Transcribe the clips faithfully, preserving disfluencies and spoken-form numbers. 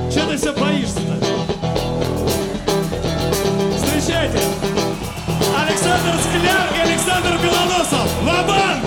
Че ты все боишься-то? Встречайте! Александр Скляр и Александр Белоносов! Ва-банк!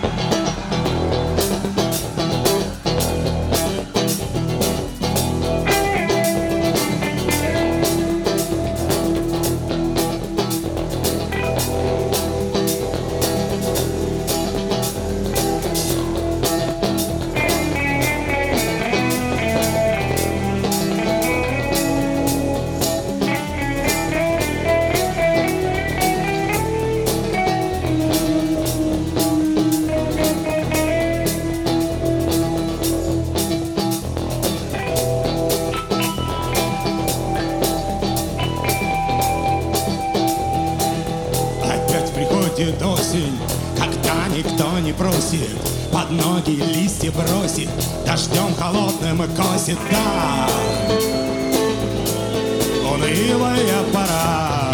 Приходит осень, когда никто не просит под ноги листья бросит, дождем холодным и косит, да, унылая пора.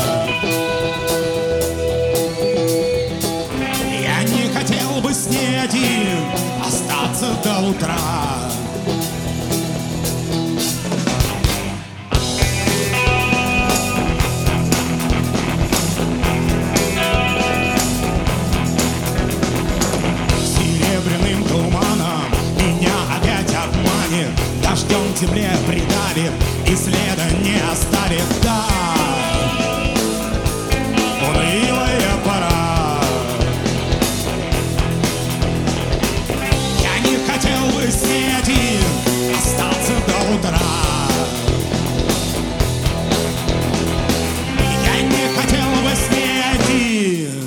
Я не хотел бы с ней один остаться до утра. Дождем земле придавит и следа не оставит, да, унылая пора. Я не хотел бы с ней один остаться до утра. Я не хотел бы с ней один.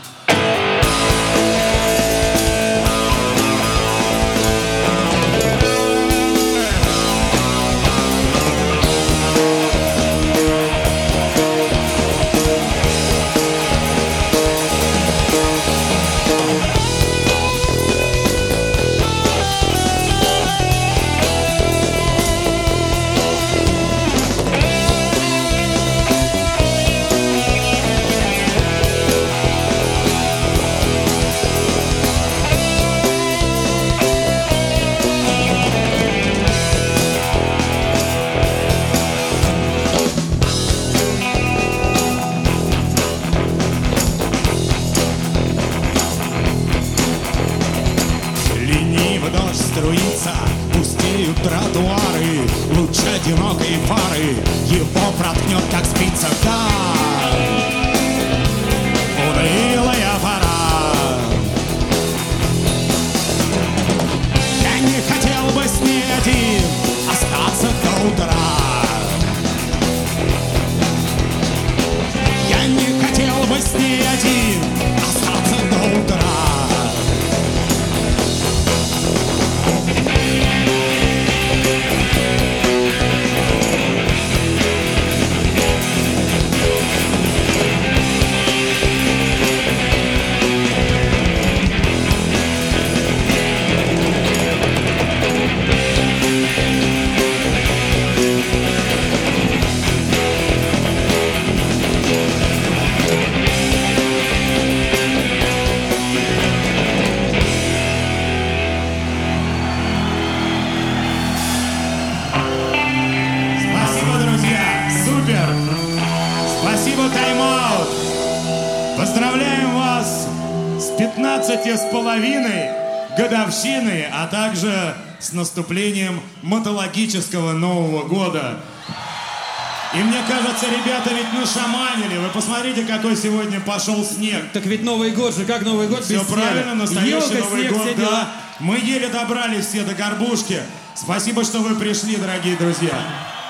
Струится, пустеют тротуары, луч одинокой фары его проткнет, как спица, да, унылая пора. Я не хотел бы с ней один остаться до утра. Я не хотел бы с ней один остаться до утра. Спасибо, тайм-аут! Поздравляем вас с пятнадцатью с половиной годовщиной, а также с наступлением мотологического Нового года. И мне кажется, ребята ведь нашаманили. Вы посмотрите, какой сегодня пошел снег. Так ведь Новый год же, как Новый год без снега? Все правильно, настоящий Елка, Новый снег, год, все да. дела. Мы еле добрались все до горбушки. Спасибо, что вы пришли, дорогие друзья.